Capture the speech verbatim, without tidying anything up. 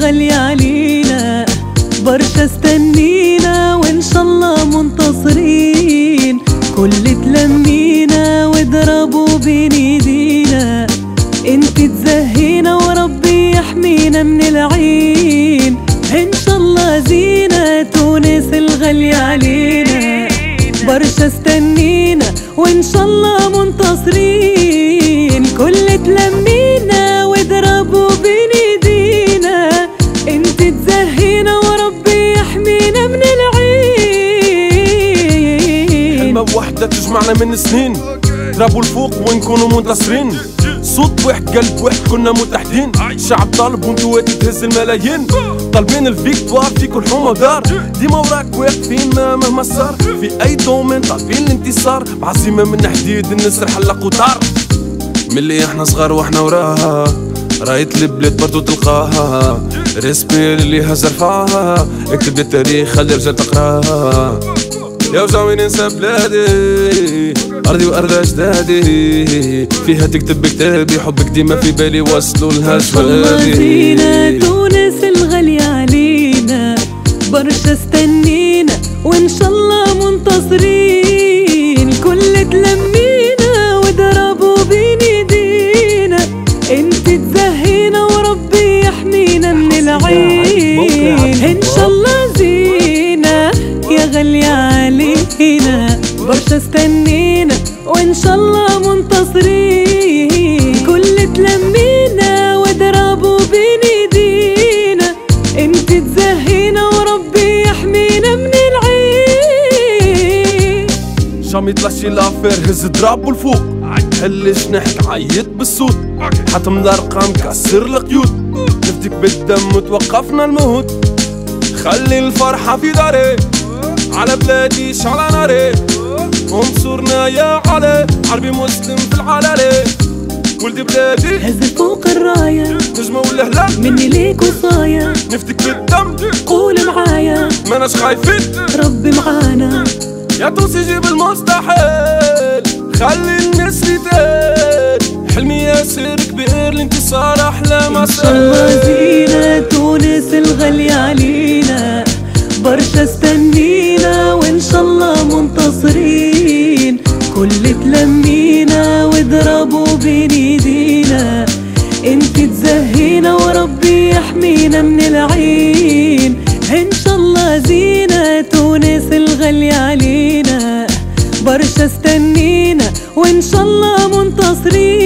الغالية علينا، برشا استنينا وإن شاء الله منتصرين. كل تلمينا واضربوا بين ايدينا، انت تزهينا وربي يحمينا من العين. ان شاء الله زينة تونس الغالية علينا، برشا استنينا وإن شاء الله منتصرين. كل تلمينا واضربوا بين ايدينا، انت تزهينا وربي يحمينا من العين. كلمة وحدة تجمعنا من سنين، ضربوا الفوق ونكونوا منتصرين. صوت واحد قلب واحد كنا متحدين، الشعب طالب وانتواتي تهز الملايين. طالبين الفيكتوار في كل حومة ودار، ديما وراك واقفين مهما صار. في اي دومين طالبين الانتصار، بعزيمة من حديد النسر حلق وطار. ملي احنا صغار واحنا وراها، رايت البلاد برضو تلقاها. ريسبير اللي هزر فاها، اكتب التاريخ خلي الرجال تقراها. يا وجعوني ننسى بلادي، أرضي وأرض أجدادي، فيها تكتب كتابي. حبك ديما في بالي وصلوا لها جوابي. زينة تونس الغالية علينا، برشا استنينا وإن شاء الله منتصرين. كل تلمينا وضربوا بين ايدينا، انت تزهينا وربي يحمينا من العين. ان شاء الله زينة يا غالية علينا، برشا استنينا وإن شاء الله منتصرين. كل تلمينا واضربوا بين ايدينا، انت تزهينا وربي يحمينا من العين. جامي تلاشي لافير، هز ضرب الفوق، حلش نحك عيط بالصوت. حتم الارقام كسر القيود، نفديك بالدم وتوقفنا الموت. خلي الفرحة في داري، على بلادي شعل ناري. انصرنا يا علي، عربي مسلم في العلالي. ولد بلادي هز فوق الراية، نجمة والهلال مني ليك وصايا. نفدك بالدم قول معايا، ماناش خايفين ربي معانا. يا توسي جيب المستحيل، خلي الناس تتقال. حلمي ياسر كبير، الانتصار احلى مسار. ان شاء الله زينة تونس الغالية علينا، برشا استنينا وإن شاء الله منتصرين. كل تلمينا واضربوا بين ايدينا، انت تزهينا وربي يحمينا من العين. ان شاء الله زينة تونس الغالية علينا، برشا استنينا وإن شاء الله منتصرين.